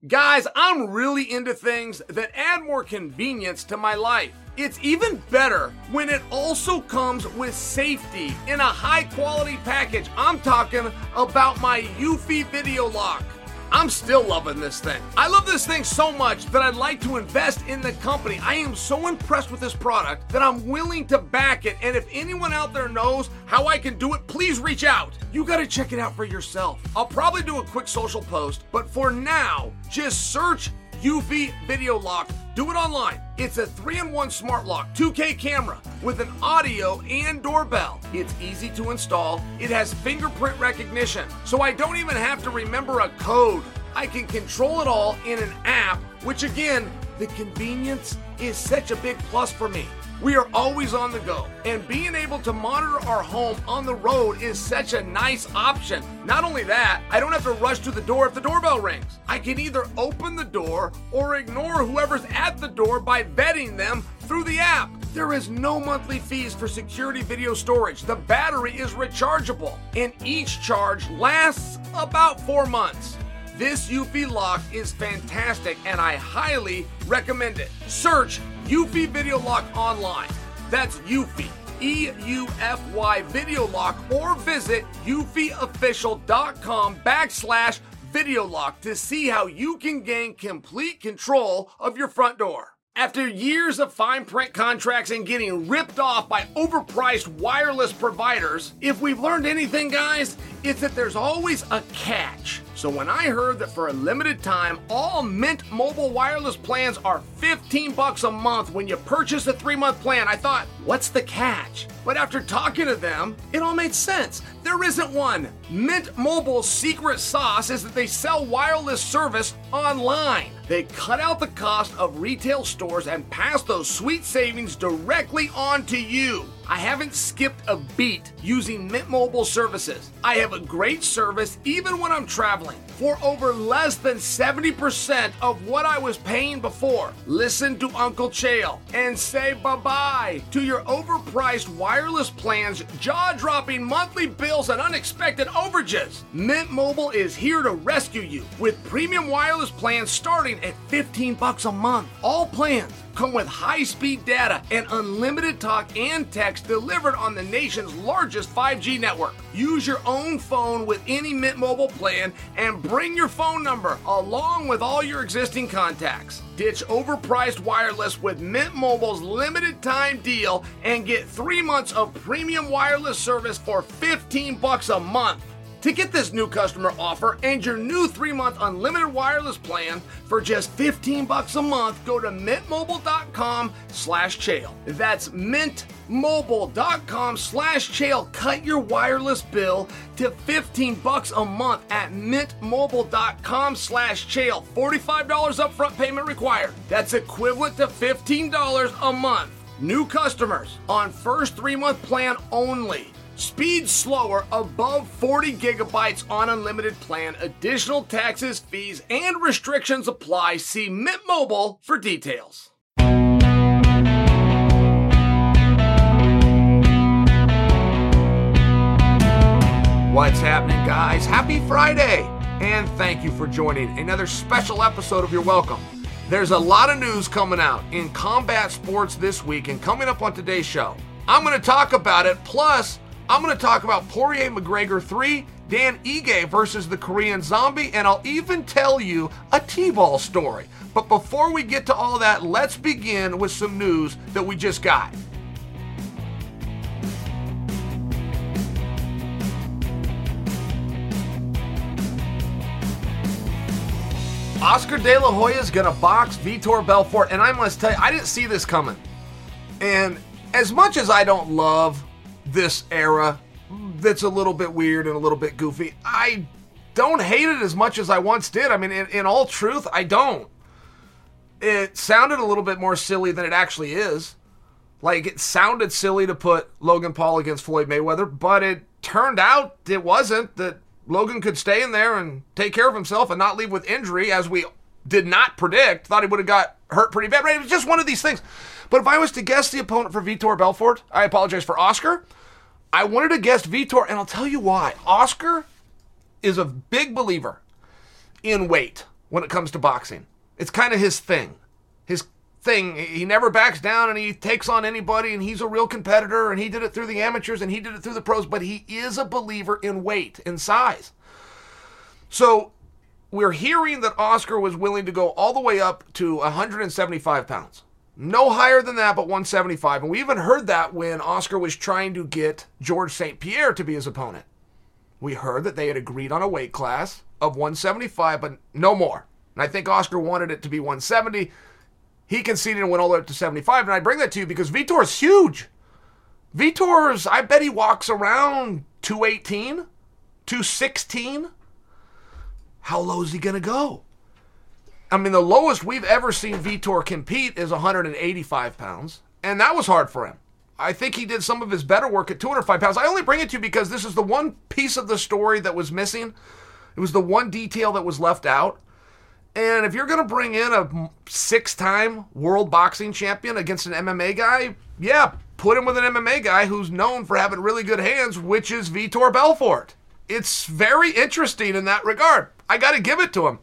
Guys, I'm really into things that add more convenience to my life. It's even better when it also comes with safety in a high-quality package. I'm talking about my Eufy Video Lock. I'm still loving this thing. I love this thing so much that I'd like to invest in the company. I am so impressed with this product that I'm willing to back it. And if anyone out there knows how I can do it, please reach out. You got to check it out for yourself. I'll probably do a quick social post, but for now, just search Eufy Video Lock. Do it online. It's a 3-in-1 smart lock, 2K camera with an audio and doorbell. It's easy to install. It has fingerprint recognition, so I don't even have to remember a code. I can control it all in an app, which again, the convenience is such a big plus for me. We are always on the go, and being able to monitor our home on the road is such a nice option. Not only that, I don't have to rush to the door if the doorbell rings. I can either open the door or ignore whoever's at the door by vetting them through the app. There is no monthly fees for security video storage. The battery is rechargeable, and each charge lasts about 4 months. This Eufy lock is fantastic, and I highly recommend it. Search Eufy Video Lock online. That's Eufy, E-U-F-Y Video Lock, or visit eufyofficial.com/video lock to see how you can gain complete control of your front door. After years of fine print contracts and getting ripped off by overpriced wireless providers, if we've learned anything, guys, it's that there's always a catch. So when I heard that for a limited time, all Mint Mobile wireless plans are $15 a month when you purchase a 3-month plan, I thought, what's the catch? But after talking to them, it all made sense. There isn't one. Mint Mobile's secret sauce is that they sell wireless service online. They cut out the cost of retail stores and pass those sweet savings directly on to you. I haven't skipped a beat using Mint Mobile services. I have a great service even when I'm traveling for over less than 70% of what I was paying before. Listen to Uncle Chael and say bye-bye to your overpriced wireless plans, jaw-dropping monthly bills, and unexpected overages. Mint Mobile is here to rescue you with premium wireless plans starting at $15 a month. All plans come with high-speed data and unlimited talk and text delivered on the nation's largest 5G network. Use your own phone with any Mint Mobile plan and bring your phone number along with all your existing contacts. Ditch overpriced wireless with Mint Mobile's limited time deal and get 3 months of premium wireless service for $15 a month. To get this new customer offer and your new 3-month unlimited wireless plan for just $15 a month, go to mintmobile.com/Chael. That's mintmobile.com/Chael. Cut your wireless bill to $15 a month at mintmobile.com/Chael. $45 upfront payment required. That's equivalent to $15 a month. New customers on first 3-month plan only. Speed slower above 40 gigabytes on unlimited plan. Additional taxes, fees, and restrictions apply. See Mint Mobile for details. What's happening, guys? Happy Friday! And thank you for joining another special episode of You're Welcome. There's a lot of news coming out in combat sports this week, and coming up on today's show, I'm going to talk about it, plus I'm going to talk about Poirier McGregor 3, Dan Ige versus the Korean Zombie, and I'll even tell you a T-ball story. But before we get to all that, let's begin with some news that we just got. Oscar De La Hoya is going to box Vitor Belfort, and I must tell you, I didn't see this coming. And as much as I don't love this era that's a little bit weird and a little bit goofy, I don't hate it as much as I once did. I mean, in all truth, I don't. It sounded a little bit more silly than it actually is. Like, it sounded silly to put Logan Paul against Floyd Mayweather, but it turned out it wasn't, that Logan could stay in there and take care of himself and not leave with injury, as we did not predict. Thought he would have got hurt pretty bad. Right? It was just one of these things. But if I was to guess the opponent for Vitor Belfort, I apologize for Oscar, I wanted to guess Vitor, and I'll tell you why. Oscar is a big believer in weight. when it comes to boxing. It's kind of his thing. He never backs down, and he takes on anybody, and he's a real competitor, and he did it through the amateurs, and he did it through the pros, but he is a believer in weight and size. So we're hearing that Oscar was willing to go all the way up to 175 pounds. No higher than that, but 175. And we even heard that when Oscar was trying to get George St. Pierre to be his opponent. We heard that they had agreed on a weight class of 175, but no more. And I think Oscar wanted it to be 170. He conceded and went all the way up to 75. And I bring that to you because Vitor's huge. Vitor's, I bet he walks around 218, 216. How low is he going to go? I mean, the lowest we've ever seen Vitor compete is 185 pounds. And that was hard for him. I think he did some of his better work at 205 pounds. I only bring it to you because this is the one piece of the story that was missing. It was the one detail that was left out. And if you're going to bring in a 6-time world boxing champion against an MMA guy, yeah, put him with an MMA guy who's known for having really good hands, which is Vitor Belfort. It's very interesting in that regard. I got to give it to him.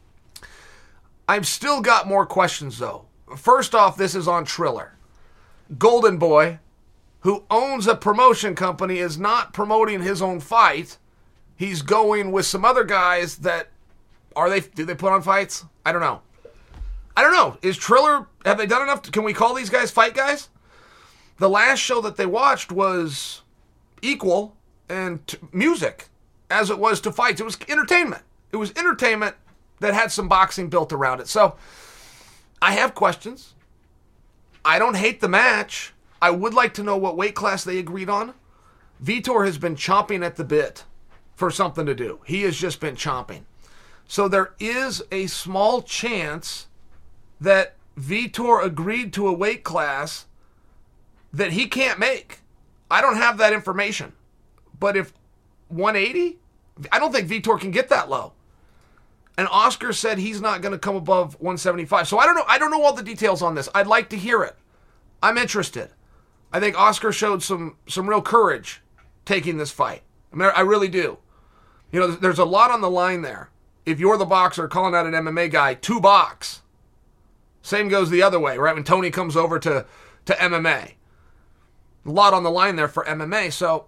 I've still got more questions, though. First off, this is on Triller. Golden Boy, who owns a promotion company, is not promoting his own fight. He's going with some other guys that do they put on fights? I don't know. Is Triller, have they done enough? Can we call these guys fight guys? The last show that they watched was equal and music as it was to fights. It was entertainment. It was entertainment that had some boxing built around it. So I have questions. I don't hate the match. I would like to know what weight class they agreed on. Vitor has been chomping at the bit for something to do. He has just been chomping. So there is a small chance that Vitor agreed to a weight class that he can't make. I don't have that information. But if 180, I don't think Vitor can get that low. And Oscar said he's not going to come above 175. So I don't know. I don't know all the details on this. I'd like to hear it. I'm interested. I think Oscar showed some real courage taking this fight. I mean, I really do. You know, there's a lot on the line there. If you're the boxer calling out an MMA guy to box, same goes the other way, right? When Tony comes over to MMA. A lot on the line there for MMA. So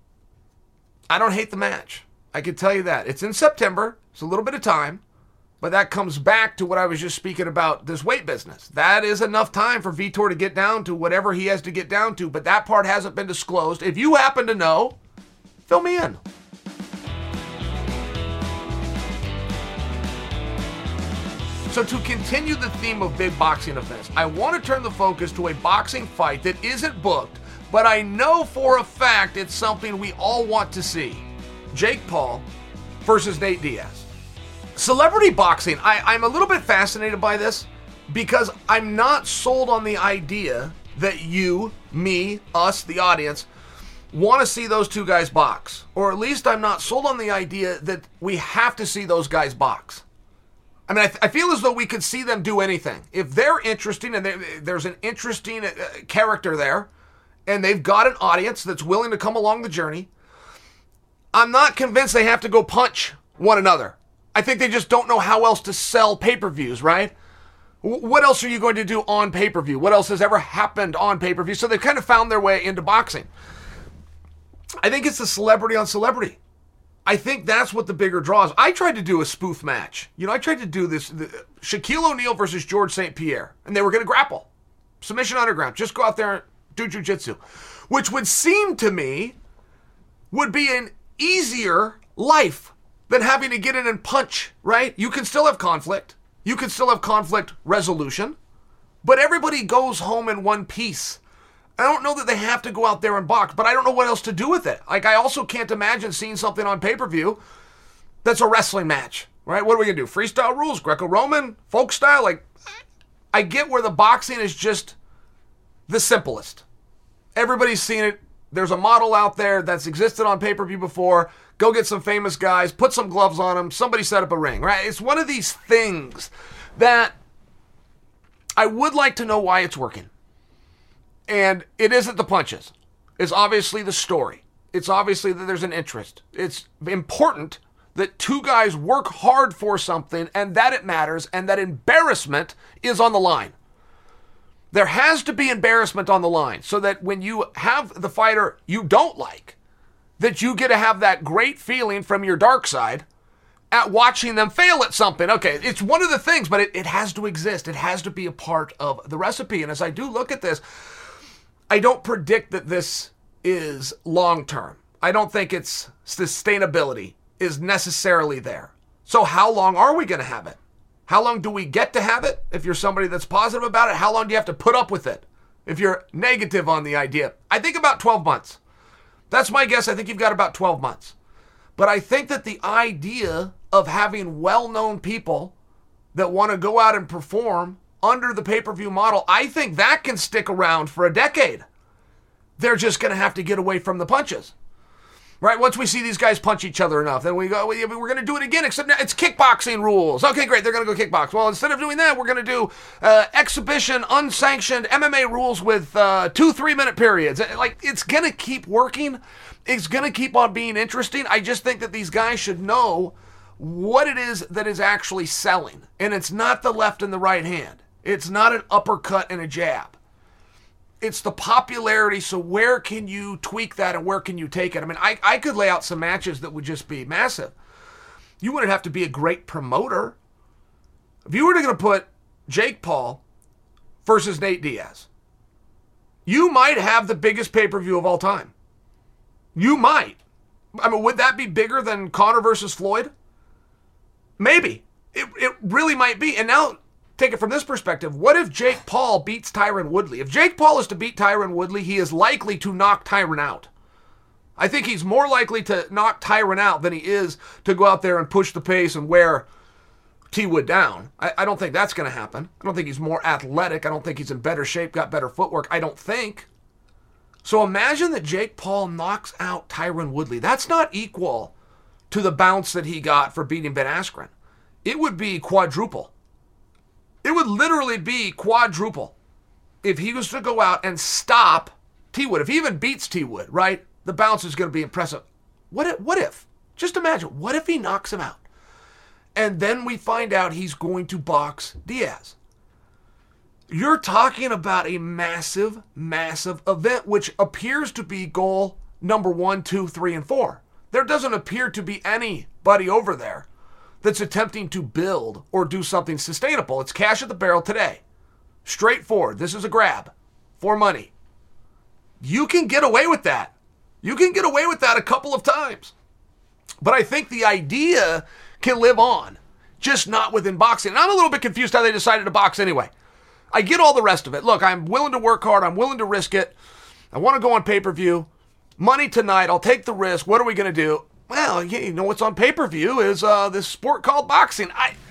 I don't hate the match. I can tell you that. It's in September. It's a little bit of time. But that comes back to what I was just speaking about, this weight business. That is enough time for Vitor to get down to whatever he has to get down to. But that part hasn't been disclosed. If you happen to know, fill me in. So to continue the theme of big boxing events, I want to turn the focus to a boxing fight that isn't booked, but I know for a fact it's something we all want to see. Jake Paul versus Nate Diaz. Celebrity boxing, I'm a little bit fascinated by this because I'm not sold on the idea that you, me, us, the audience, want to see those two guys box. Or at least I'm not sold on the idea that we have to see those guys box. I mean, I feel as though we could see them do anything. If they're interesting and there's an interesting character there, and they've got an audience that's willing to come along the journey, I'm not convinced they have to go punch one another. I think they just don't know how else to sell pay-per-views, right? What else are you going to do on pay-per-view? What else has ever happened on pay-per-view? So they've kind of found their way into boxing. I think it's the celebrity on celebrity. I think that's what the bigger draw is. I tried to do a spoof match. You know, I tried to do this, Shaquille O'Neal versus George St. Pierre, and they were going to grapple. Submission underground. Just go out there and do jiu-jitsu. Which would seem to me would be an easier life than having to get in and punch, right? You can still have conflict. You can still have conflict resolution. But everybody goes home in one piece. I don't know that they have to go out there and box, but I don't know what else to do with it. Like, I also can't imagine seeing something on pay-per-view that's a wrestling match, right? What are we going to do? Freestyle rules, Greco-Roman, folk style? Like, I get where the boxing is just the simplest. Everybody's seen it. There's a model out there that's existed on pay-per-view before. Go get some famous guys, put some gloves on them, somebody set up a ring, right? It's one of these things that I would like to know why it's working. And it isn't the punches. It's obviously the story. It's obviously that there's an interest. It's important that two guys work hard for something and that it matters and that embarrassment is on the line. There has to be embarrassment on the line so that when you have the fighter you don't like, that you get to have that great feeling from your dark side at watching them fail at something. Okay, it's one of the things, but it has to exist. It has to be a part of the recipe. And as I do look at this, I don't predict that this is long-term. I don't think its sustainability is necessarily there. So how long are we going to have it? How long do we get to have it? If you're somebody that's positive about it, how long do you have to put up with it? If you're negative on the idea, I think about 12 months. That's my guess. I think you've got about 12 months. But I think that the idea of having well-known people that want to go out and perform under the pay-per-view model, I think that can stick around for a decade. They're just going to have to get away from the punches. Right? Once we see these guys punch each other enough, then we go, we're going to do it again, except now it's kickboxing rules. Okay, great, they're going to go kickbox. Well, instead of doing that, we're going to do exhibition, unsanctioned MMA rules with 2 3-minute periods. Like, it's going to keep working. It's going to keep on being interesting. I just think that these guys should know what it is that is actually selling. And it's not the left and the right hand. It's not an uppercut and a jab. It's the popularity, so where can you tweak that and where can you take it? I mean, I could lay out some matches that would just be massive. You wouldn't have to be a great promoter. If you were going to put Jake Paul versus Nate Diaz, you might have the biggest pay-per-view of all time. You might. I mean, would that be bigger than Conor versus Floyd? Maybe. It really might be. And now, take it from this perspective. What if Jake Paul beats Tyron Woodley? If Jake Paul is to beat Tyron Woodley, he is likely to knock Tyron out. I think he's more likely to knock Tyron out than he is to go out there and push the pace and wear T. Wood down. I don't think that's going to happen. I don't think he's more athletic. I don't think he's in better shape, got better footwork. I don't think. So imagine that Jake Paul knocks out Tyron Woodley. That's not equal to the bounce that he got for beating Ben Askren. It would be quadruple. It would literally be quadruple if he was to go out and stop T. Wood. If he even beats T. Wood, right? The bounce is going to be impressive. What if? Just imagine, what if he knocks him out? And then we find out he's going to box Diaz. You're talking about a massive, massive event, which appears to be goal number 1, 2, 3, and 4. There doesn't appear to be anybody over there that's attempting to build or do something sustainable. It's cash at the barrel today. Straightforward. This is a grab for money. You can get away with that. You can get away with that a couple of times. But I think the idea can live on, just not within boxing. And I'm a little bit confused how they decided to box anyway. I get all the rest of it. Look, I'm willing to work hard. I'm willing to risk it. I want to go on pay-per-view. Money tonight. I'll take the risk. What are we going to do? Well, you know what's on pay-per-view is this sport called boxing.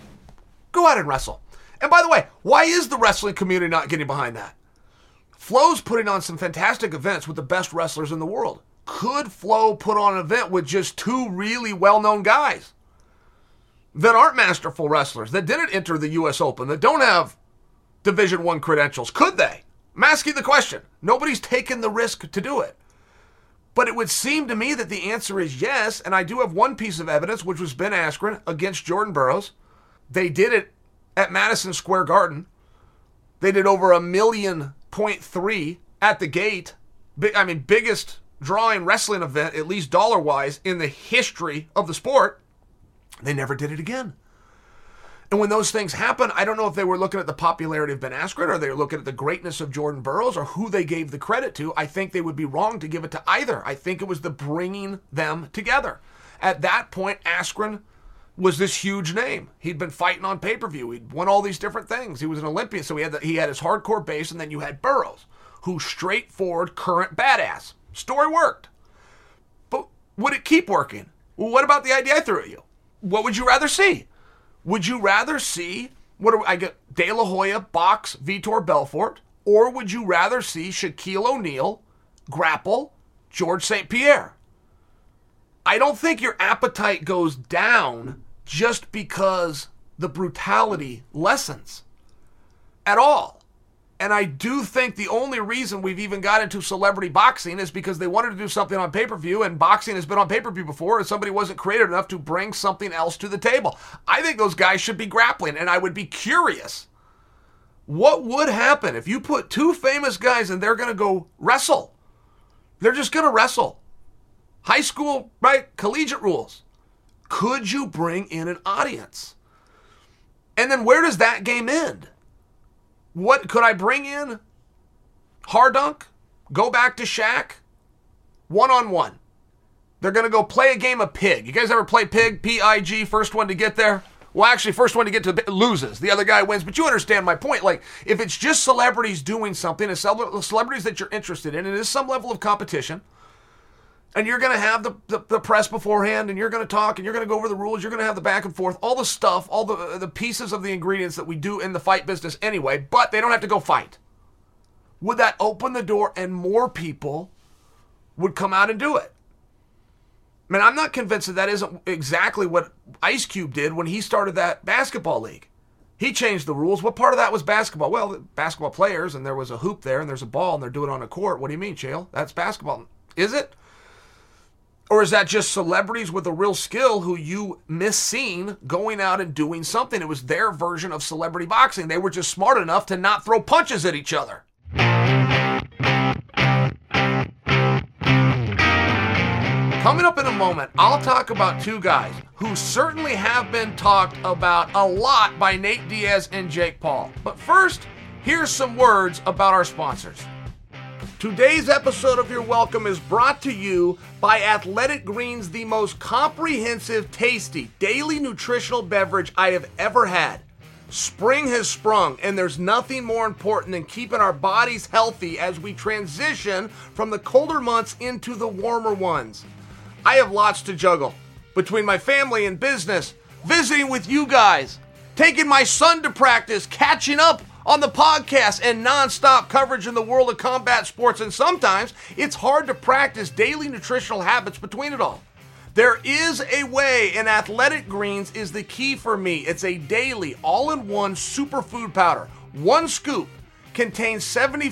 Go out and wrestle. And by the way, why is the wrestling community not getting behind that? Flo's putting on some fantastic events with the best wrestlers in the world. Could Flo put on an event with just 2 really well-known guys that aren't masterful wrestlers, that didn't enter the U.S. Open, that don't have Division I credentials? Could they? I'm asking the question. Nobody's taken the risk to do it. But it would seem to me that the answer is yes, and I do have one piece of evidence, which was Ben Askren against Jordan Burroughs. They did it at Madison Square Garden. They did over 1.3 million at the gate. Biggest drawing wrestling event, at least dollar-wise, in the history of the sport. They never did it again. And when those things happen, I don't know if they were looking at the popularity of Ben Askren or they were looking at the greatness of Jordan Burroughs or who they gave the credit to. I think they would be wrong to give it to either. I think it was the bringing them together. At that point, Askren was this huge name. He'd been fighting on pay-per-view. He'd won all these different things. He was an Olympian, so he had his hardcore base, and then you had Burroughs, who's straightforward, current badass. Story worked. But would it keep working? Well, what about the idea I threw at you? What would you rather see? Would you rather see De La Hoya box Vitor Belfort, or would you rather see Shaquille O'Neal grapple George St. Pierre? I don't think your appetite goes down just because the brutality lessens at all. And I do think the only reason we've even got into celebrity boxing is because they wanted to do something on pay-per-view, and boxing has been on pay-per-view before, and somebody wasn't creative enough to bring something else to the table. I think those guys should be grappling, and I would be curious what would happen if you put two famous guys and they're going to go wrestle. They're just going to wrestle. High school, right? Collegiate rules. Could you bring in an audience? And then where does that game end? What could I bring in? Hardunk? Go back to Shaq? One-on-one. They're going to go play a game of Pig. You guys ever play Pig? P-I-G, first one to get there? Well, actually, first one to get to loses. The other guy wins. But you understand my point. Like, if it's just celebrities doing something, celebrities that you're interested in, and it is some level of competition, and you're going to have the press beforehand, and you're going to talk, and you're going to go over the rules, you're going to have the back and forth, all the stuff, all the pieces of the ingredients that we do in the fight business anyway, but they don't have to go fight. Would that open the door and more people would come out and do it? Man, I'm not convinced that isn't exactly what Ice Cube did when he started that basketball league. He changed the rules. What part of that was basketball? Well, basketball players, and there was a hoop there, and there's a ball, and they're doing it on a court. What do you mean, Chael? That's basketball. Is it? Or is that just celebrities with a real skill who you miss seeing going out and doing something? It was their version of celebrity boxing. They were just smart enough to not throw punches at each other. Coming up in a moment, I'll talk about two guys who certainly have been talked about a lot by Nate Diaz and Jake Paul. But first, here's some words about our sponsors. Today's episode of Your Welcome is brought to you by Athletic Greens, the most comprehensive, tasty, daily nutritional beverage I have ever had. Spring has sprung, and there's nothing more important than keeping our bodies healthy as we transition from the colder months into the warmer ones. I have lots to juggle between my family and business, visiting with you guys, taking my son to practice, catching up on the podcast, and nonstop coverage in the world of combat sports. And sometimes it's hard to practice daily nutritional habits between it all. There is a way, and Athletic Greens is the key for me. It's a daily, all-in-one superfood powder. One scoop contains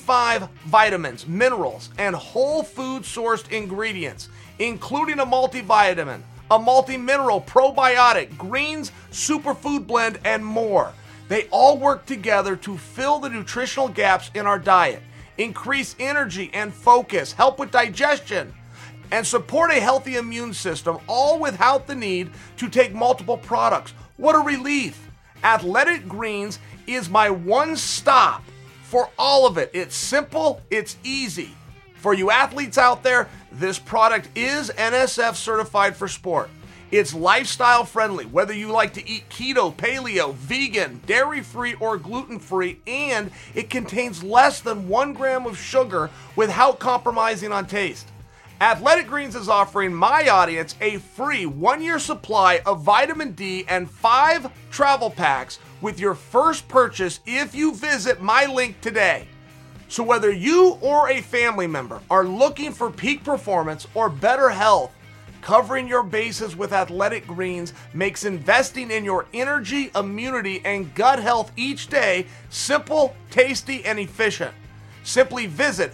75 vitamins, minerals, and whole food sourced ingredients, including a multivitamin, a multi-mineral probiotic, greens, superfood blend, and more. They all work together to fill the nutritional gaps in our diet, increase energy and focus, help with digestion, and support a healthy immune system, all without the need to take multiple products. What a relief. Athletic Greens is my one stop for all of it. It's simple, it's easy. For you athletes out there, this product is NSF certified for sport. It's lifestyle friendly, whether you like to eat keto, paleo, vegan, dairy-free, or gluten-free, and it contains less than 1 gram of sugar without compromising on taste. Athletic Greens is offering my audience a free 1-year supply of vitamin D and 5 travel packs with your first purchase if you visit my link today. So whether you or a family member are looking for peak performance or better health, covering your bases with Athletic Greens makes investing in your energy, immunity, and gut health each day simple, tasty, and efficient. Simply visit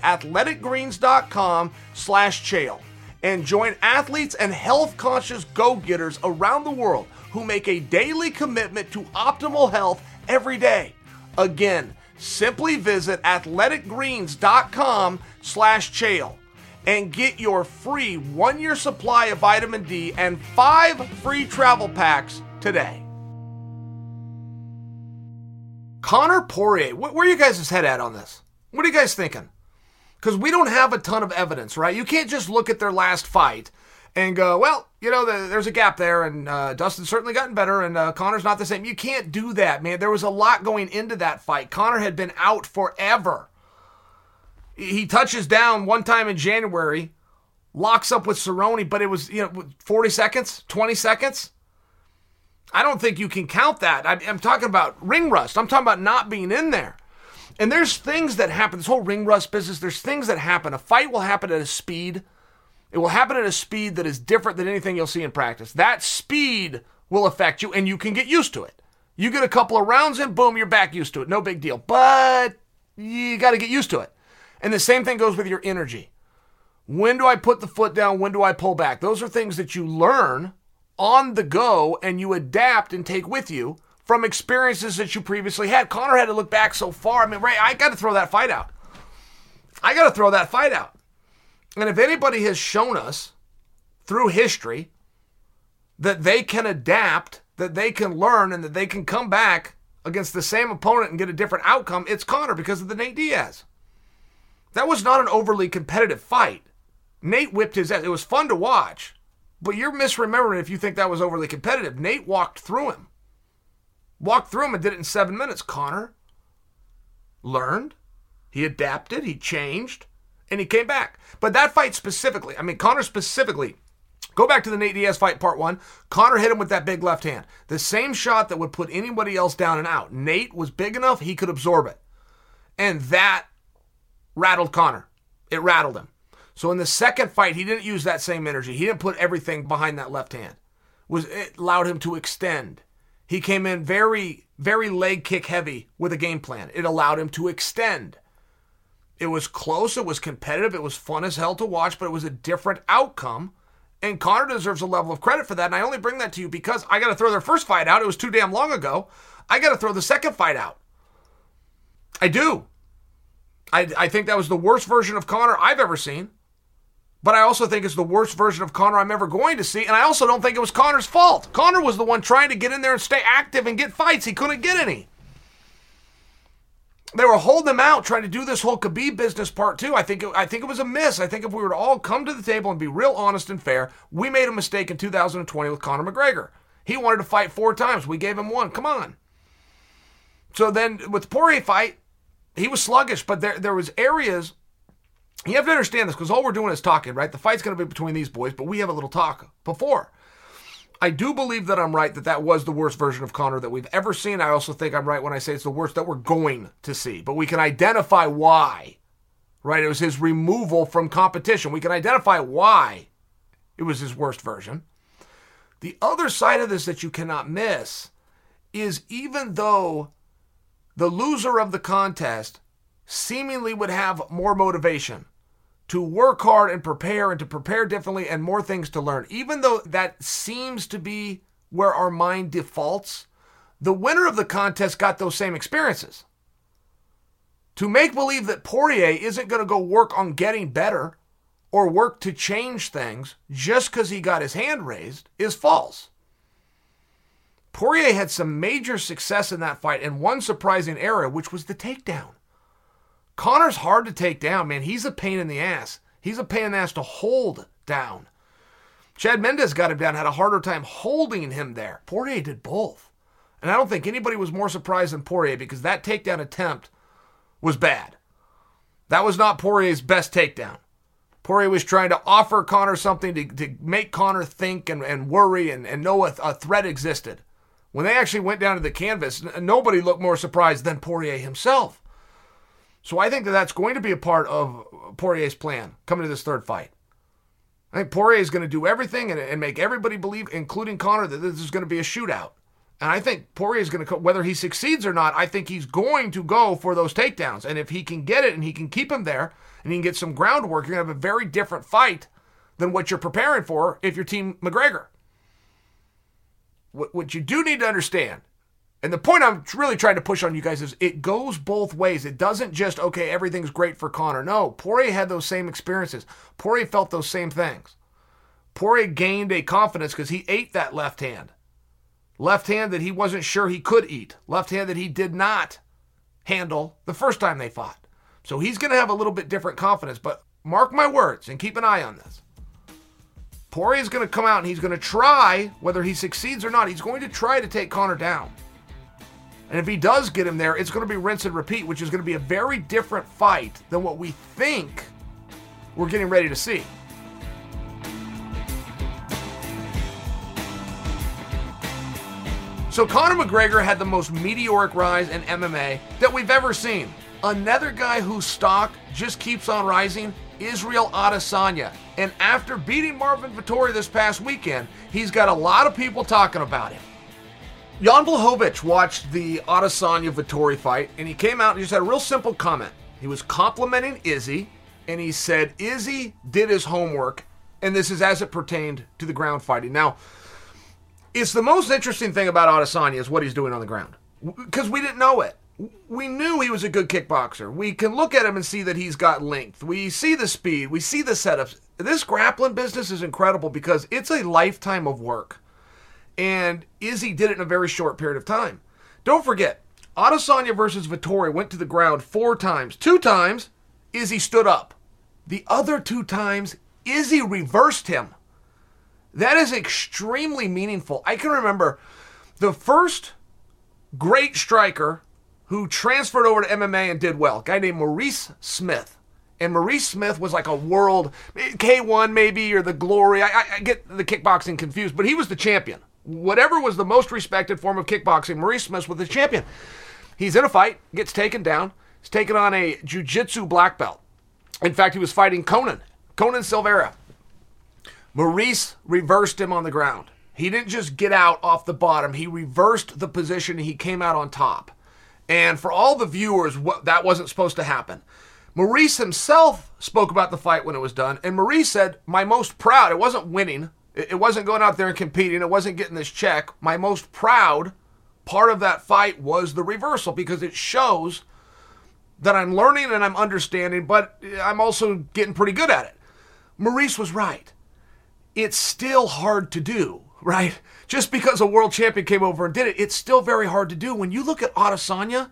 athleticgreens.com/Chael and join athletes and health-conscious go-getters around the world who make a daily commitment to optimal health every day. Again, simply visit athleticgreens.com/Chael and get your free 1-year supply of vitamin D and 5 free travel packs today. Conor Poirier, where are you guys' head at on this? What are you guys thinking? Because we don't have a ton of evidence, right? You can't just look at their last fight and go, well, you know, there's a gap there, and Dustin's certainly gotten better, and Conor's not the same. You can't do that, man. There was a lot going into that fight. Conor had been out forever. He touches down one time in January, locks up with Cerrone, but it was, 40 seconds, 20 seconds. I don't think you can count that. I'm talking about ring rust. I'm talking about not being in there. And there's things that happen, this whole ring rust business, there's things that happen. A fight will happen at a speed. It will happen at a speed that is different than anything you'll see in practice. That speed will affect you, and you can get used to it. You get a couple of rounds in, boom, you're back used to it. No big deal. But you got to get used to it. And the same thing goes with your energy. When do I put the foot down? When do I pull back? Those are things that you learn on the go and you adapt and take with you from experiences that you previously had. Conor had to look back so far. I mean, Ray, I got to throw that fight out. And if anybody has shown us through history that they can adapt, that they can learn, and that they can come back against the same opponent and get a different outcome, it's Conor because of the Nate Diaz. That was not an overly competitive fight. Nate whipped his ass. It was fun to watch, but you're misremembering if you think that was overly competitive. Nate walked through him. And did it in 7 minutes. Conor learned, he adapted, he changed, and he came back. But that fight specifically, Conor specifically, go back to the Nate Diaz fight, part 1. Conor hit him with that big left hand. The same shot that would put anybody else down and out. Nate was big enough, he could absorb it. And that rattled Conor. It rattled him. So in the second fight, he didn't use that same energy. He didn't put everything behind that left hand. It allowed him to extend. He came in very, very leg kick heavy with a game plan. It allowed him to extend. It was close. It was competitive. It was fun as hell to watch, but it was a different outcome. And Conor deserves a level of credit for that. And I only bring that to you because I got to throw their first fight out. It was too damn long ago. I got to throw the second fight out. I do. I think that was the worst version of Conor I've ever seen. But I also think it's the worst version of Conor I'm ever going to see. And I also don't think it was Conor's fault. Conor was the one trying to get in there and stay active and get fights. He couldn't get any. They were holding him out, trying to do this whole Khabib business part 2. I think it was a miss. I think if we were to all come to the table and be real honest and fair, we made a mistake in 2020 with Conor McGregor. He wanted to fight 4 times. We gave him 1. Come on. So then with the Poirier fight, he was sluggish, but there was areas. You have to understand this because all we're doing is talking, right? The fight's going to be between these boys, but we have a little talk before. I do believe that I'm right that was the worst version of Conor that we've ever seen. I also think I'm right when I say it's the worst that we're going to see. But we can identify why, right? It was his removal from competition. We can identify why it was his worst version. The other side of this that you cannot miss is even though the loser of the contest seemingly would have more motivation to work hard and to prepare differently and more things to learn. Even though that seems to be where our mind defaults, the winner of the contest got those same experiences. To make believe that Poirier isn't going to go work on getting better or work to change things just because he got his hand raised is false. Poirier had some major success in that fight and one surprising area, which was the takedown. Conor's hard to take down, man. He's a pain in the ass. He's a pain in the ass to hold down. Chad Mendes got him down, had a harder time holding him there. Poirier did both. And I don't think anybody was more surprised than Poirier because that takedown attempt was bad. That was not Poirier's best takedown. Poirier was trying to offer Conor something to make Conor think and worry and know a threat existed. When they actually went down to the canvas, nobody looked more surprised than Poirier himself. So I think that's going to be a part of Poirier's plan coming to this third fight. I think Poirier is going to do everything and make everybody believe, including Conor, that this is going to be a shootout. And I think Poirier is going to, whether he succeeds or not, I think he's going to go for those takedowns. And if he can get it and he can keep him there and he can get some groundwork, you're going to have a very different fight than what you're preparing for if you're Team McGregor. What you do need to understand, and the point I'm really trying to push on you guys is it goes both ways. It doesn't just, okay, everything's great for Conor. No, Poirier had those same experiences. Poirier felt those same things. Poirier gained a confidence because he ate that left hand. Left hand that he wasn't sure he could eat. Left hand that he did not handle the first time they fought. So he's going to have a little bit different confidence. But mark my words and keep an eye on this. Poirier's going to come out and he's going to try, whether he succeeds or not, he's going to try to take Conor down. And if he does get him there, it's going to be rinse and repeat, which is going to be a very different fight than what we think we're getting ready to see. So Conor McGregor had the most meteoric rise in MMA that we've ever seen. Another guy whose stock just keeps on rising, Israel Adesanya. And after beating Marvin Vettori this past weekend, he's got a lot of people talking about him. Jan Blachowicz watched the Adesanya Vettori fight, and he came out and just had a real simple comment. He was complimenting Izzy, and he said Izzy did his homework, and this is as it pertained to the ground fighting. Now, it's the most interesting thing about Adesanya is what he's doing on the ground, because we didn't know it. We knew he was a good kickboxer. We can look at him and see that he's got length. We see the speed. We see the setups. This grappling business is incredible because it's a lifetime of work. And Izzy did it in a very short period of time. Don't forget, Adesanya versus Vettori went to the ground 4 times. 2 times, Izzy stood up. The other 2 times, Izzy reversed him. That is extremely meaningful. I can remember the first great striker who transferred over to MMA and did well, a guy named Maurice Smith. And Maurice Smith was like a world, K1 maybe, or the Glory. I get the kickboxing confused, but he was the champion. Whatever was the most respected form of kickboxing, Maurice Smith was the champion. He's in a fight, gets taken down. He's taken on a jiu-jitsu black belt. In fact, he was fighting Conan Silveira. Maurice reversed him on the ground. He didn't just get out off the bottom. He reversed the position and he came out on top. And for all the viewers, that wasn't supposed to happen. Maurice himself spoke about the fight when it was done, and Maurice said, my most proud, it wasn't winning, it wasn't going out there and competing, it wasn't getting this check. My most proud part of that fight was the reversal because it shows that I'm learning and I'm understanding, but I'm also getting pretty good at it. Maurice was right. It's still hard to do, right? Just because a world champion came over and did it, it's still very hard to do. When you look at Adesanya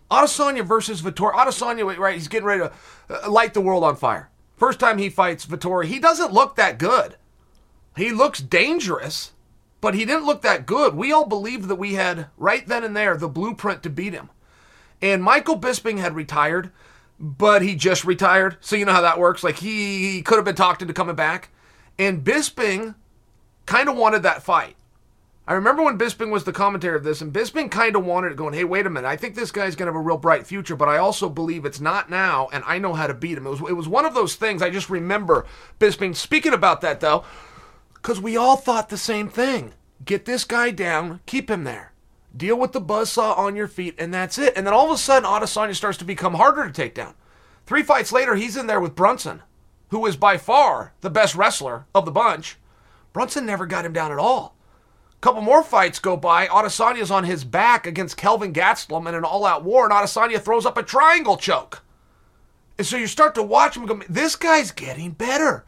versus Vettori, Adesanya, right, he's getting ready to light the world on fire. First time he fights Vettori, he doesn't look that good. He looks dangerous, but he didn't look that good. We all believed that we had, right then and there, the blueprint to beat him. And Michael Bisping had retired, but he just retired. So you know how that works. Like he could have been talked into coming back. And Bisping kind of wanted that fight. I remember when Bisping was the commentator of this, and Bisping kind of wanted it, going, hey, wait a minute, I think this guy's going to have a real bright future, but I also believe it's not now, and I know how to beat him. It was one of those things. I just remember Bisping speaking about that, though, because we all thought the same thing. Get this guy down, keep him there. Deal with the buzzsaw on your feet, and that's it. And then all of a sudden, Adesanya starts to become harder to take down. 3 fights later, he's in there with Brunson, who is by far the best wrestler of the bunch. Brunson never got him down at all. A couple more fights go by. Adesanya's on his back against Kelvin Gastelum in an all-out war, and Adesanya throws up a triangle choke. And so you start to watch him go, this guy's getting better.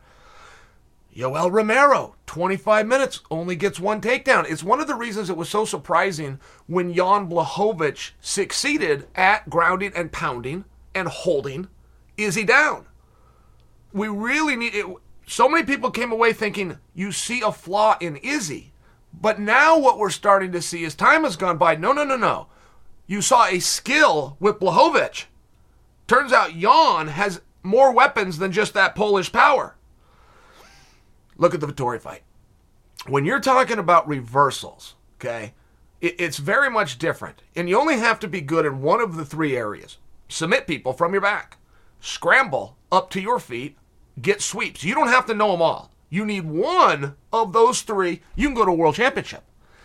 Yoel Romero, 25 minutes, only gets 1 takedown. It's one of the reasons it was so surprising when Jan Blachowicz succeeded at grounding and pounding and holding Izzy down. We really need it. So many people came away thinking you see a flaw in Izzy. But now what we're starting to see as time has gone by, no. You saw a skill with Blachowicz. Turns out Jan has more weapons than just that Polish power. Look at the Vettori fight. When you're talking about reversals, okay, it's very much different. And you only have to be good in one of the 3 areas. Submit people from your back. Scramble up to your feet. Get sweeps. You don't have to know them all. You need one of those 3. You can go to a world championship.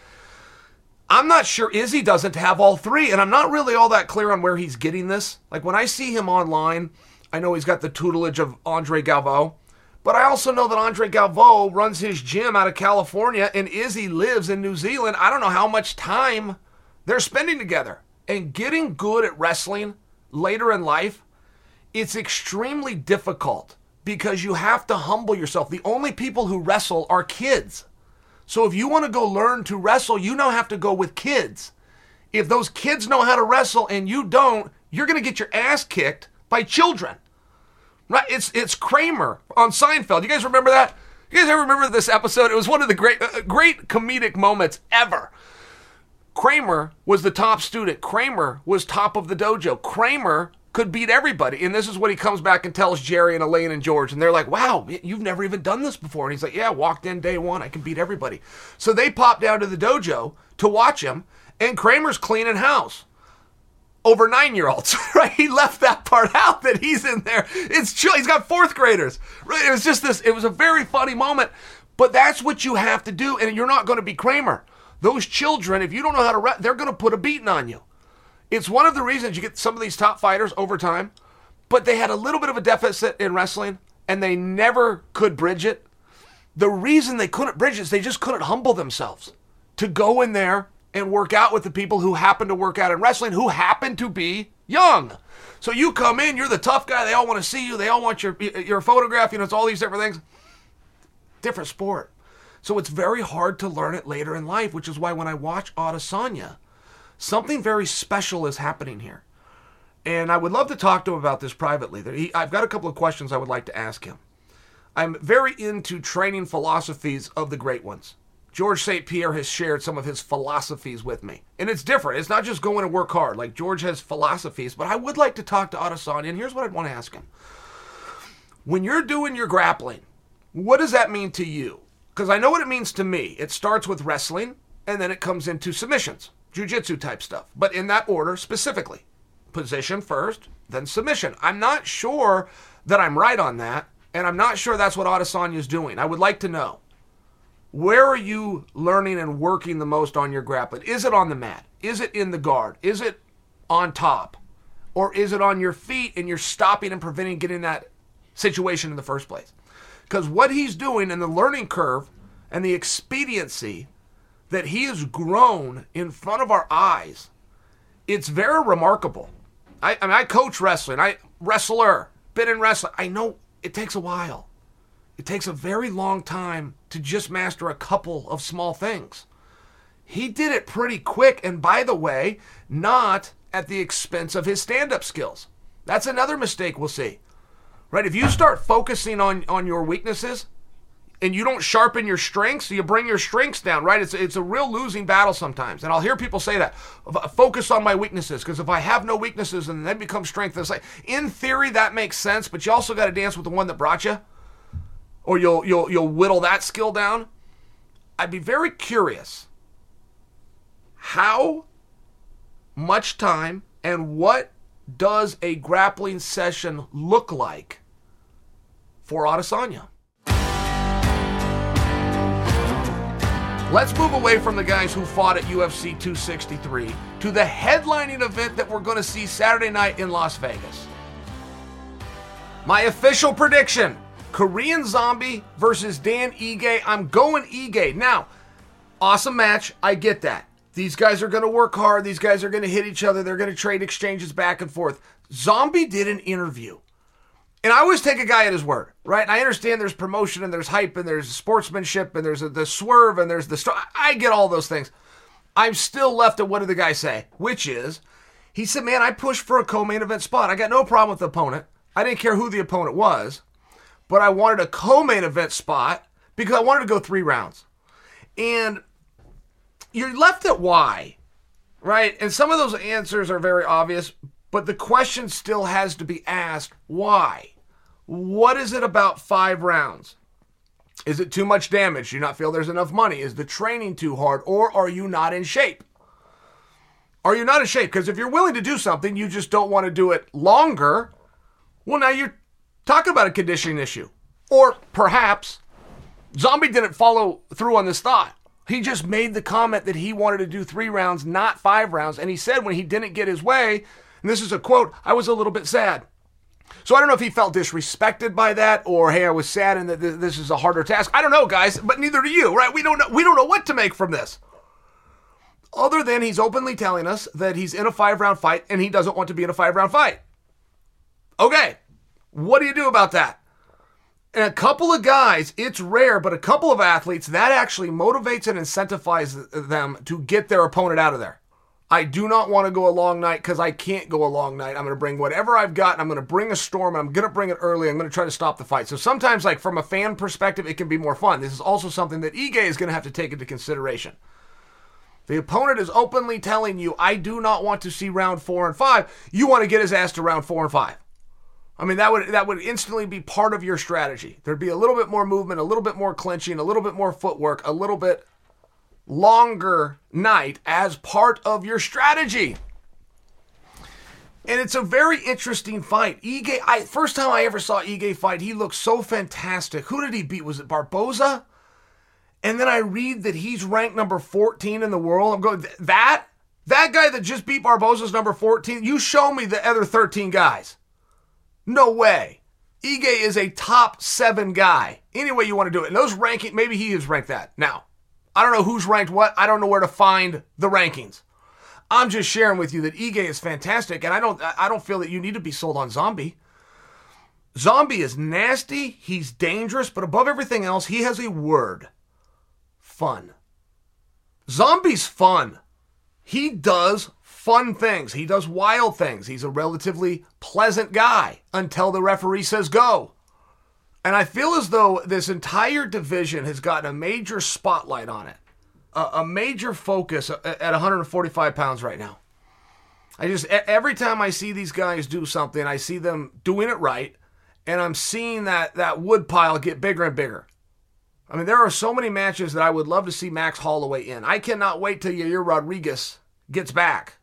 I'm not sure Izzy doesn't have all 3, and I'm not really all that clear on where he's getting this. Like when I see him online, I know he's got the tutelage of Andre Galvao, but I also know that Andre Galvao runs his gym out of California, and Izzy lives in New Zealand. I don't know how much time they're spending together. And getting good at wrestling later in life, it's extremely difficult. Because you have to humble yourself. The only people who wrestle are kids. So if you want to go learn to wrestle, you now have to go with kids. If those kids know how to wrestle and you don't, you're going to get your ass kicked by children. Right? It's Kramer on Seinfeld. You guys remember that? You guys ever remember this episode? It was one of the great comedic moments ever. Kramer was the top student. Kramer was top of the dojo. Kramer could beat everybody. And this is what he comes back and tells Jerry and Elaine and George. And they're like, wow, you've never even done this before. And he's like, yeah, walked in day 1. I can beat everybody. So they pop down to the dojo to watch him. And Kramer's cleaning house over 9-year-olds, right? He left that part out that he's in there. It's chill. He's got 4th graders. Right? It was just this, it was a very funny moment. But that's what you have to do. And you're not going to be Kramer. Those children, if you don't know how to they're going to put a beating on you. It's one of the reasons you get some of these top fighters over time, but they had a little bit of a deficit in wrestling, and they never could bridge it. The reason they couldn't bridge it is they just couldn't humble themselves to go in there and work out with the people who happen to work out in wrestling, who happen to be young. So you come in, you're the tough guy, they all want to see you, they all want your photograph, it's all these different things. Different sport. So it's very hard to learn it later in life, which is why when I watch Adesanya, something very special is happening here. And I would love to talk to him about this privately. I've got a couple of questions I would like to ask him. I'm very into training philosophies of the great ones. George St. Pierre has shared some of his philosophies with me. And it's different. It's not just go in and work hard. Like George has philosophies, but I would like to talk to Adesanya, and here's what I'd want to ask him. When you're doing your grappling, what does that mean to you? Because I know what it means to me. It starts with wrestling, and then it comes into submissions, jiu-jitsu type stuff. But in that order specifically. Position first, then submission. I'm not sure that I'm right on that, and I'm not sure that's what Adesanya is doing. I would like to know. Where are you learning and working the most on your grappling? Is it on the mat? Is it in the guard? Is it on top? Or is it on your feet and you're stopping and preventing getting that situation in the first place? Because what he's doing in the learning curve and the expediency that he has grown in front of our eyes, it's very remarkable. I coach wrestling. Been in wrestling. I know it takes a while. It takes a very long time to just master a couple of small things. He did it pretty quick, and by the way, not at the expense of his stand-up skills. That's another mistake we'll see. Right? If you start focusing on your weaknesses and you don't sharpen your strengths, you bring your strengths down, right? It's a real losing battle sometimes. And I'll hear people say that. Focus on my weaknesses, because if I have no weaknesses and they become strengths, it's like, in theory that makes sense, but you also got to dance with the one that brought you. Or you'll whittle that skill down. I'd be very curious how much time and what does a grappling session look like for Adesanya? Let's move away from the guys who fought at UFC 263 to the headlining event that we're going to see Saturday night in Las Vegas. My official prediction: Korean Zombie versus Dan Ige. I'm going Ige. Now, awesome match. I get that. These guys are going to work hard. These guys are going to hit each other. They're going to trade exchanges back and forth. Zombie did an interview. And I always take a guy at his word, right? And I understand there's promotion and there's hype and there's sportsmanship and there's the swerve and there's the... I get all those things. I'm still left at what did the guy say? Which is, he said, man, I pushed for a co-main event spot. I got no problem with the opponent. I didn't care who the opponent was. But I wanted a co-main event spot because I wanted to go 3 rounds. And you're left at why, right? And some of those answers are very obvious, but the question still has to be asked, why? What is it about 5 rounds? Is it too much damage? Do you not feel there's enough money? Is the training too hard? Or are you not in shape? Are you not in shape? Because if you're willing to do something, you just don't want to do it longer, well, now you're talking about a conditioning issue. Or perhaps Zombie didn't follow through on this thought. He just made the comment that he wanted to do 3 rounds, not 5 rounds. And he said when he didn't get his way, and this is a quote, I was a little bit sad. So I don't know if he felt disrespected by that, or hey, I was sad and that this is a harder task. I don't know, guys, but neither do you, right? We don't know what to make from this. Other than he's openly telling us that he's in a 5-round fight and he doesn't want to be in a 5-round fight. Okay, what do you do about that? And a couple of guys, it's rare, but a couple of athletes, that actually motivates and incentivizes them to get their opponent out of there. I do not want to go a long night because I can't go a long night. I'm going to bring whatever I've got, and I'm going to bring a storm, and I'm going to bring it early. I'm going to try to stop the fight. So sometimes, like from a fan perspective, it can be more fun. This is also something that Ige is going to have to take into consideration. The opponent is openly telling you, I do not want to see round 4 and 5. You want to get his ass to round 4 and 5. I mean, that would instantly be part of your strategy. There'd be a little bit more movement, a little bit more clinching, a little bit more footwork, a little bit longer night as part of your strategy. And it's a very interesting fight. Ige, first time I ever saw Ige fight, he looked so fantastic. Who did he beat? Was it Barboza? And then I read that he's ranked number 14 in the world. I'm going, that guy that just beat Barboza's number 14, you show me the other 13 guys. No way. Ige is a top 7 guy. Any way you want to do it. And those ranking, maybe he is ranked that. Now, I don't know who's ranked what. I don't know where to find the rankings. I'm just sharing with you that Ige is fantastic, and I don't feel that you need to be sold on Zombie. Zombie is nasty, he's dangerous, but above everything else, he has a word. Fun. Zombie's fun. He does fun things. He does wild things. He's a relatively pleasant guy until the referee says go. And I feel as though this entire division has gotten a major spotlight on it. A major focus at 145 pounds right now. Every time I see these guys do something, I see them doing it right, and I'm seeing that wood pile get bigger and bigger. I mean, there are so many matches that I would love to see Max Holloway in. I cannot wait till Yair Rodriguez gets back.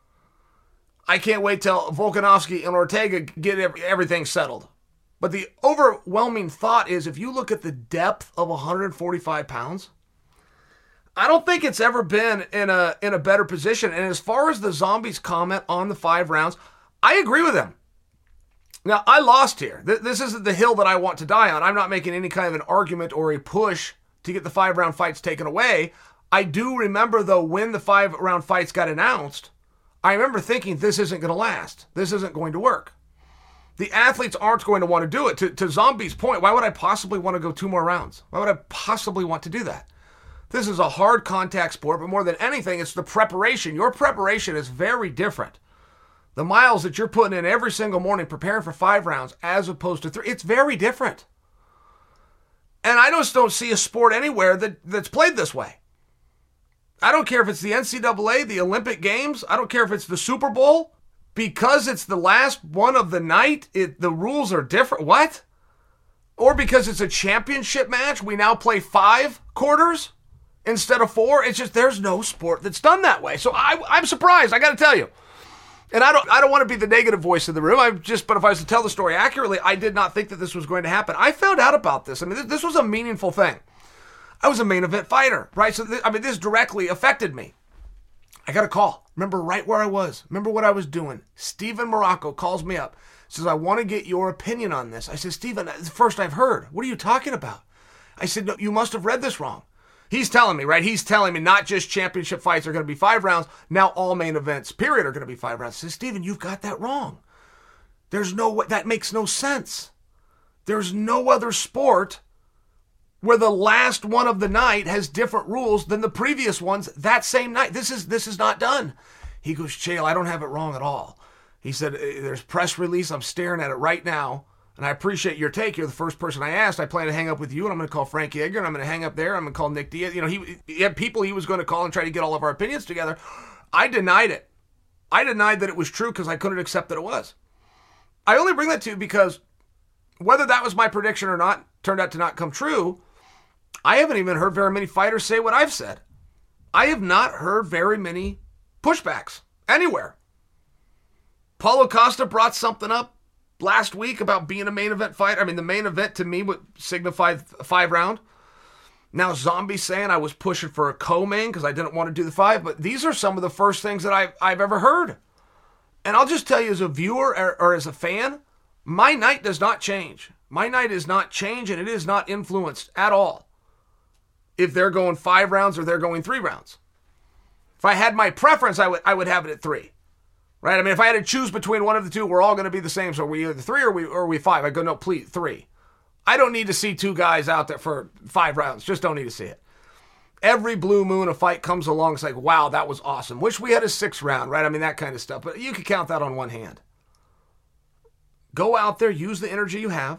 I can't wait till Volkanovski and Ortega get everything settled. But the overwhelming thought is, if you look at the depth of 145 pounds, I don't think it's ever been in a better position. And as far as the Zombies comment on the 5 rounds, I agree with him. Now, I lost here. This isn't the hill that I want to die on. I'm not making any kind of an argument or a push to get the 5-round fights taken away. I do remember, though, when the 5-round fights got announced, I remember thinking, this isn't going to last. This isn't going to work. The athletes aren't going to want to do it. To Zombie's point, why would I possibly want to go 2 more rounds? Why would I possibly want to do that? This is a hard contact sport, but more than anything, it's the preparation. Your preparation is very different. The miles that you're putting in every single morning preparing for 5 rounds as opposed to 3, it's very different. And I just don't see a sport anywhere that's played this way. I don't care if it's the NCAA, the Olympic Games. I don't care if it's the Super Bowl. Because it's the last one of the night, the rules are different. What? Or because it's a championship match, we now play 5 quarters instead of 4. It's just, there's no sport that's done that way. So I'm surprised, I got to tell you. And I don't want to be the negative voice in the room. But if I was to tell the story accurately, I did not think that this was going to happen. I found out about this. I mean, this was a meaningful thing. I was a main event fighter, right? So, this directly affected me. I got a call. Remember right where I was. Remember what I was doing. Steven Morocco calls me up. Says, I want to get your opinion on this. I said, Steven, it's the first I've heard. What are you talking about? I said, no, you must have read this wrong. He's telling me, right? He's telling me not just championship fights are going to be 5 rounds. Now all main events, period, are going to be 5 rounds. I said, Steven, you've got that wrong. There's no way. That makes no sense. There's no other sport where the last one of the night has different rules than the previous ones that same night. This is not done. He goes, Chael, I don't have it wrong at all. He said, there's press release. I'm staring at it right now. And I appreciate your take. You're the first person I asked. I plan to hang up with you, and I'm going to call Frankie Edgar, and I'm going to hang up there. I'm going to call Nick Diaz. You know, he had people he was going to call and try to get all of our opinions together. I denied it. I denied that it was true because I couldn't accept that it was. I only bring that to you because whether that was my prediction or not turned out to not come true. I haven't even heard very many fighters say what I've said. I have not heard very many pushbacks anywhere. Paulo Costa brought something up last week about being a main event fighter. I mean, the main event to me would signify 5 round. Now Zombie saying I was pushing for a co-main because I didn't want to do the 5, but these are some of the first things that I've ever heard. And I'll just tell you, as a viewer or as a fan, my night does not change. My night is not changed, and it is not influenced at all if they're going 5 rounds or they're going 3 rounds. If I had my preference, I would have it at 3. Right? I mean, if I had to choose between one of the two, we're all going to be the same. So we either 3 or we 5. I go, no, please, 3. I don't need to see 2 guys out there for 5 rounds. Just don't need to see it. Every blue moon a fight comes along, it's like, wow, that was awesome. Wish we had a 6 round, right? I mean, that kind of stuff. But you could count that on one hand. Go out there, use the energy you have.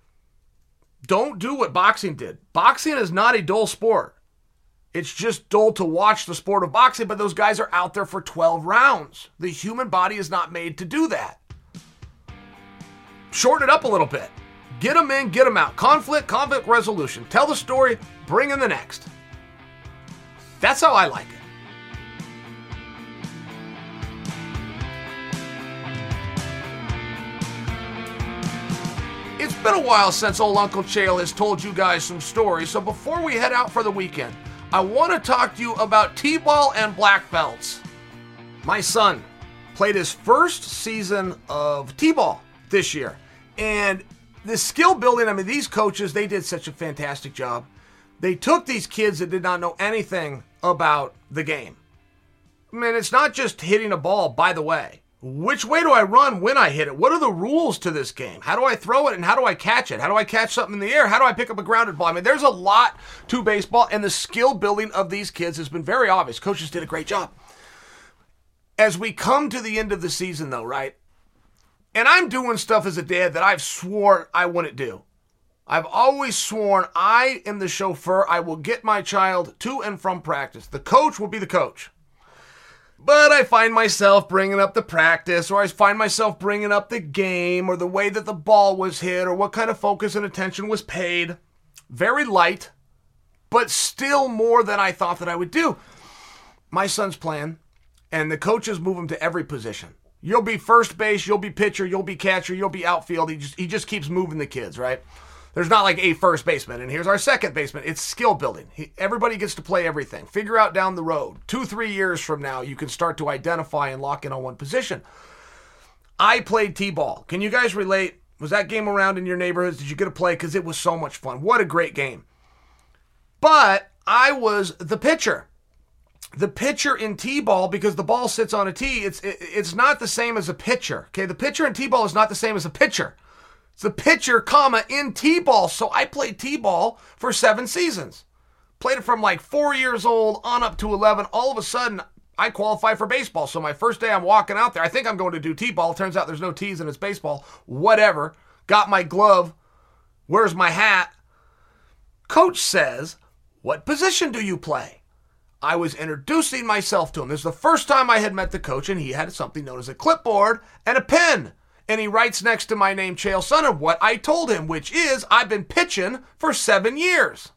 Don't do what boxing did. Boxing is not a dull sport. It's just dull to watch the sport of boxing, but those guys are out there for 12 rounds. The human body is not made to do that. Shorten it up a little bit. Get them in, get them out. Conflict resolution. Tell the story, bring in the next. That's how I like it. It's been a while since old Uncle Chael has told you guys some stories, so before we head out for the weekend, I want to talk to you about T-ball and black belts. My son played his first season of T-ball this year, and the skill building, I mean, these coaches, they did such a fantastic job. They took these kids that did not know anything about the game. I mean, it's not just hitting a ball, by the way. Which way do I run when I hit it? What are the rules to this game? How do I throw it and how do I catch it? How do I catch something in the air? How do I pick up a grounded ball? I mean, there's a lot to baseball, and the skill building of these kids has been very obvious. Coaches did a great job. As we come to the end of the season, though, right? And I'm doing stuff as a dad that I've sworn I wouldn't do. I've always sworn I am the chauffeur. I will get my child to and from practice. The coach will be the coach. But I find myself bringing up the practice, or I find myself bringing up the game, or the way that the ball was hit, or what kind of focus and attention was paid. Very light, but still more than I thought that I would do. My son's playing, and the coaches move him to every position. You'll be first base, you'll be pitcher, you'll be catcher, you'll be outfield. He just keeps moving the kids, right? There's not like a first baseman, and here's our second baseman. It's skill building. Everybody gets to play everything. Figure out down the road. 2-3 years from now, you can start to identify and lock in on one position. I played T-ball. Can you guys relate? Was that game around in your neighborhoods? Did you get to play? Because it was so much fun. What a great game. But I was the pitcher. The pitcher in T-ball, because the ball sits on a tee, it's not the same as a pitcher. Okay, the pitcher in T-ball is not the same as a pitcher. It's the pitcher, in T-ball. So I played T-ball for 7 seasons. Played it from like 4 years old on up to 11. All of a sudden, I qualify for baseball. So my first day I'm walking out there, I think I'm going to do T-ball. Turns out there's no T's and it's baseball. Whatever. Got my glove. Where's my hat? Coach says, "What position do you play?" I was introducing myself to him. This is the first time I had met the coach, and he had something known as a clipboard and a pen. And he writes next to my name, Chael Sonnen, what I told him, which is I've been pitching for 7 years.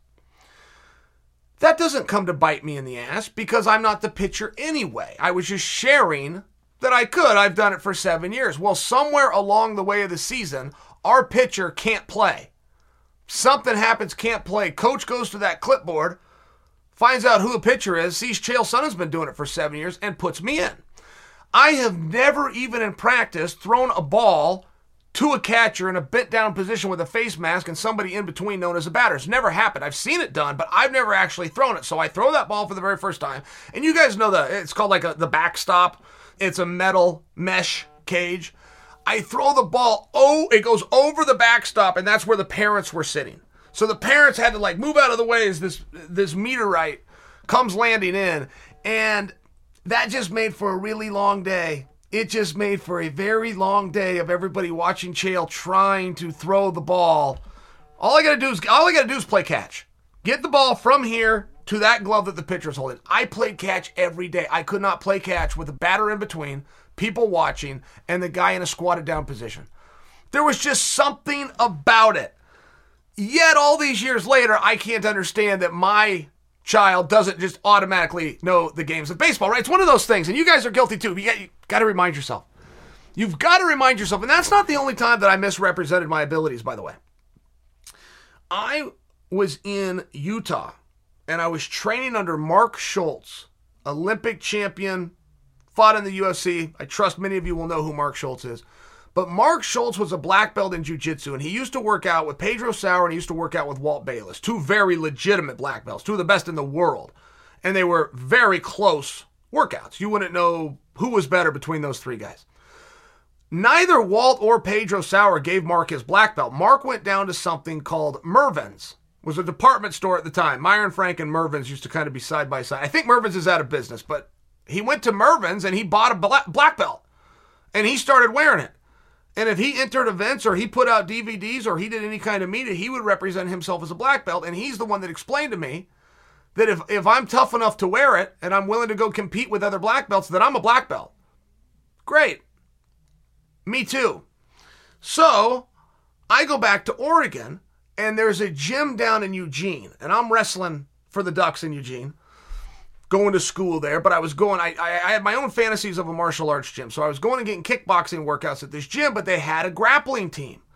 That doesn't come to bite me in the ass because I'm not the pitcher anyway. I was just sharing that I could. I've done it for 7 years. Well, somewhere along the way of the season, our pitcher can't play. Something happens, can't play. Coach goes to that clipboard, finds out who the pitcher is, sees Chael Sonnen's been doing it for 7 years, and puts me in. I have never, even in practice, thrown a ball to a catcher in a bent down position with a face mask and somebody in between known as a batter. It's never happened. I've seen it done, but I've never actually thrown it. So I throw that ball for the very first time. And you guys know it's called like the backstop. It's a metal mesh cage. I throw the ball, it goes over the backstop, and that's where the parents were sitting. So the parents had to like move out of the way as this meteorite comes landing in. And that just made for a really long day. It just made for a very long day of everybody watching Chael trying to throw the ball. All I gotta do is play catch. Get the ball from here to that glove that the pitcher's holding. I played catch every day. I could not play catch with a batter in between, people watching, and the guy in a squatted down position. There was just something about it. Yet all these years later, I can't understand that my child doesn't just automatically know the games of baseball, right? It's one of those things, and you guys are guilty too. You got to remind yourself. You've got to remind yourself, and that's not the only time that I misrepresented my abilities, by the way. I was in Utah, and I was training under Mark Schultz, Olympic champion, fought in the UFC. I trust many of you will know who Mark Schultz is. But Mark Schultz was a black belt in jiu-jitsu, and he used to work out with Pedro Sauer, and he used to work out with Walt Bayless, 2 very legitimate black belts, 2 of the best in the world. And they were very close workouts. You wouldn't know who was better between those 3 guys. Neither Walt or Pedro Sauer gave Mark his black belt. Mark went down to something called Mervyn's. It was a department store at the time. Myron Frank and Mervyn's used to kind of be side by side. I think Mervyn's is out of business, but he went to Mervyn's and he bought a black belt. And he started wearing it. And if he entered events or he put out DVDs or he did any kind of media, he would represent himself as a black belt. And he's the one that explained to me that if I'm tough enough to wear it and I'm willing to go compete with other black belts, then I'm a black belt. Great. Me too. So I go back to Oregon, and there's a gym down in Eugene, and I'm wrestling for the Ducks in Eugene. Going to school there, but I had my own fantasies of a martial arts gym. So I was going and getting kickboxing workouts at this gym, but they had a grappling team.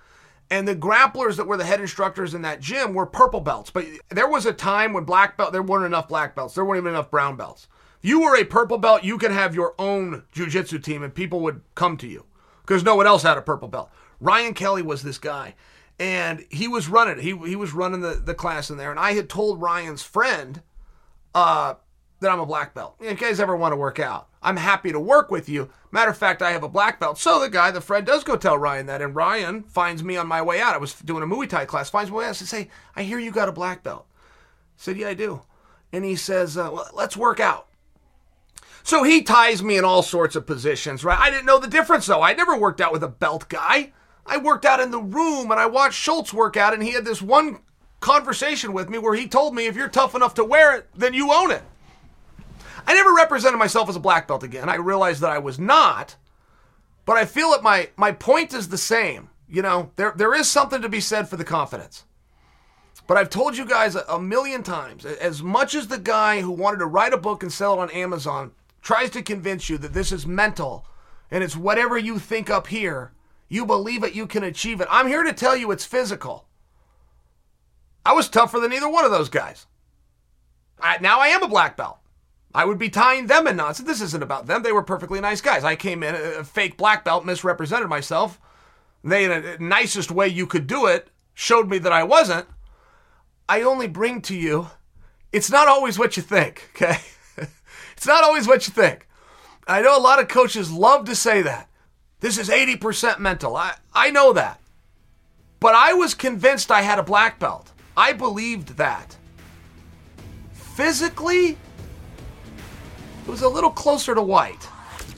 And the grapplers that were the head instructors in that gym were purple belts. But there was a time when there weren't enough black belts. There weren't even enough brown belts. If you were a purple belt, you could have your own jiu-jitsu team and people would come to you because no one else had a purple belt. Ryan Kelly was this guy. And he was running it. He was running the class in there. And I had told Ryan's friend that I'm a black belt. If you guys ever want to work out, I'm happy to work with you. Matter of fact, I have a black belt. So the friend does go tell Ryan that. And Ryan finds me on my way out. I was doing a Muay Thai class. Finds me on my way out. I said, hey, I hear you got a black belt. I said, yeah, I do. And he says, well, let's work out. So he ties me in all sorts of positions, right? I didn't know the difference, though. I never worked out with a belt guy. I worked out in the room, and I watched Schultz work out, and he had this one conversation with me where he told me, if you're tough enough to wear it, then you own it. I never represented myself as a black belt again. I realized that I was not, but I feel that my point is the same. You know, there is something to be said for the confidence. But I've told you guys a million times, as much as the guy who wanted to write a book and sell it on Amazon tries to convince you that this is mental and it's whatever you think up here, you believe it, you can achieve it. I'm here to tell you it's physical. I was tougher than either one of those guys. Now I am a black belt. I would be tying them in knots. This isn't about them. They were perfectly nice guys. I came in a fake black belt, misrepresented myself. They, in the nicest way you could do it, showed me that I wasn't. I only bring to you, it's not always what you think, okay? It's not always what you think. I know a lot of coaches love to say that. This is 80% mental. I know that. But I was convinced I had a black belt. I believed that. Physically, it was a little closer to white.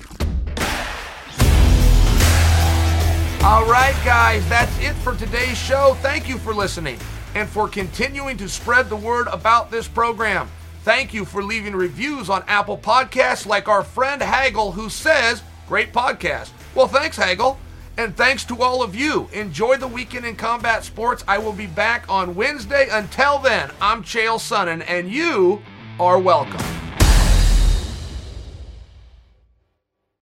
All right, guys, that's it for today's show. Thank you for listening and for continuing to spread the word about this program. Thank you for leaving reviews on Apple Podcasts like our friend Hagel, who says, great podcast. Well, thanks, Hagel. And thanks to all of you. Enjoy the weekend in combat sports. I will be back on Wednesday. Until then, I'm Chael Sonnen, and you are welcome.